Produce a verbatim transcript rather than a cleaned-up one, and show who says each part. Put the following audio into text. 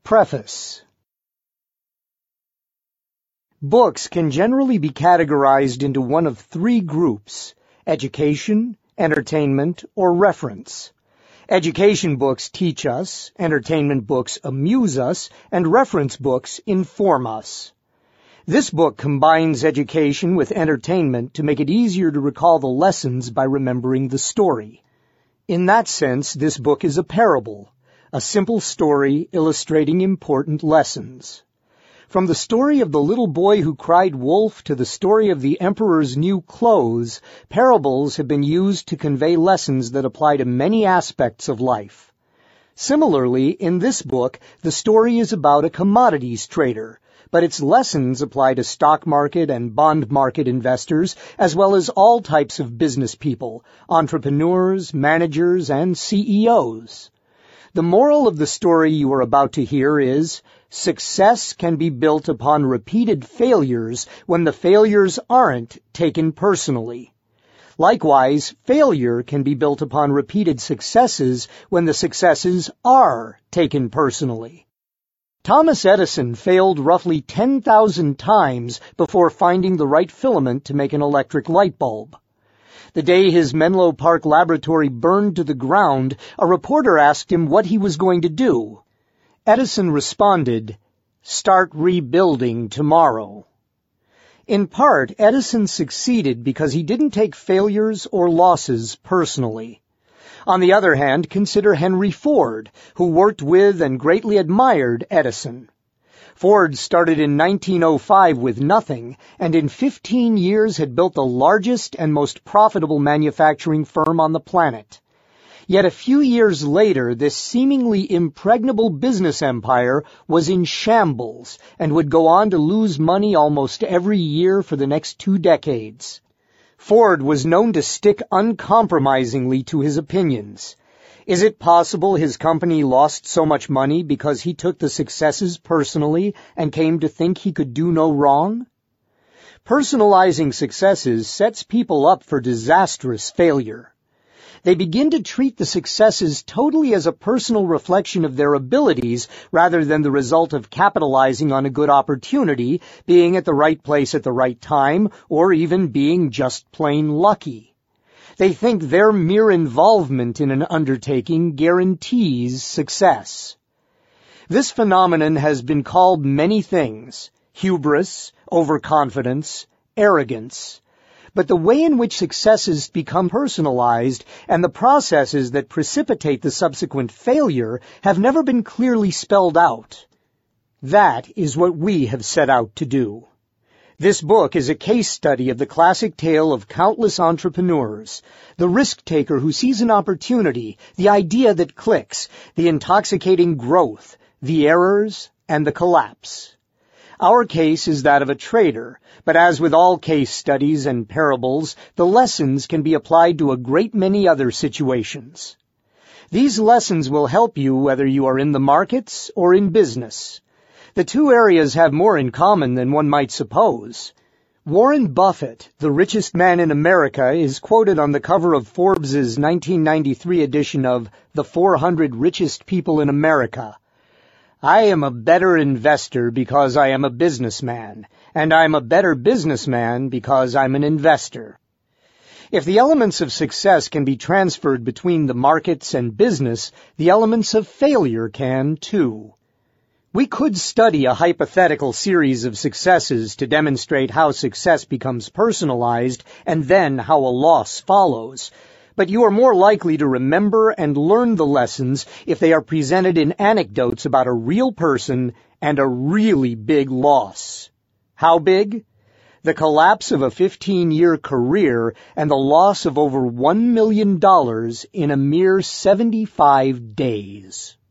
Speaker 1: Preface. Books can generally be categorized into one of three groups: education, entertainment, or reference. Education books teach us, entertainment books amuse us, and reference books inform us. This book combines education with entertainment to make it easier to recall the lessons by remembering the story. In that sense, this book is a parable, a simple story illustrating important lessons. From the story of the little boy who cried wolf to the story of the emperor's new clothes, parables have been used to convey lessons that apply to many aspects of life. Similarly, in this book, the story is about a commodities trader, but its lessons apply to stock market and bond market investors, as well as all types of business people, entrepreneurs, managers, and C E Os. The moral of the story you are about to hear is, success can be built upon repeated failures when the failures aren't taken personally. Likewise, failure can be built upon repeated successes when the successes are taken personally. Thomas Edison failed roughly ten thousand times before finding the right filament to make an electric light bulb. The day his Menlo Park laboratory burned to the ground, a reporter asked him what he was going to do. Edison responded, "Start rebuilding tomorrow." In part, Edison succeeded because he didn't take failures or losses personally. On the other hand, consider Henry Ford, who worked with and greatly admired Edison. Ford started in nineteen oh five with nothing, and in fifteen years had built the largest and most profitable manufacturing firm on the planet. Yet a few years later, this seemingly impregnable business empire was in shambles and would go on to lose money almost every year for the next two decades. Ford was known to stick uncompromisingly to his opinions. Is it possible his company lost so much money because he took the successes personally and came to think he could do no wrong? Personalizing successes sets people up for disastrous failure. They begin to treat the successes totally as a personal reflection of their abilities rather than the result of capitalizing on a good opportunity, being at the right place at the right time, or even being just plain lucky. They think their mere involvement in an undertaking guarantees success. This phenomenon has been called many things: hubris, overconfidence, arrogance. But the way in which successes become personalized and the processes that precipitate the subsequent failure have never been clearly spelled out. That is what we have set out to do. This book is a case study of the classic tale of countless entrepreneurs, the risk-taker who sees an opportunity, the idea that clicks, the intoxicating growth, the errors, and the collapse. Our case is that of a trader, but as with all case studies and parables, the lessons can be applied to a great many other situations. These lessons will help you whether you are in the markets or in business. The two areas have more in common than one might suppose. Warren Buffett, the richest man in America, is quoted on the cover of Forbes's nineteen ninety-three edition of The four hundred Richest People in America. "I am a better investor because I am a businessman, and I am a better businessman because I'm an investor." If the elements of success can be transferred between the markets and business, the elements of failure can too. We could study a hypothetical series of successes to demonstrate how success becomes personalized and then how a loss follows. But you are more likely to remember and learn the lessons if they are presented in anecdotes about a real person and a really big loss. How big? The collapse of a fifteen-year career and the loss of over one million dollars in a mere seventy-five days.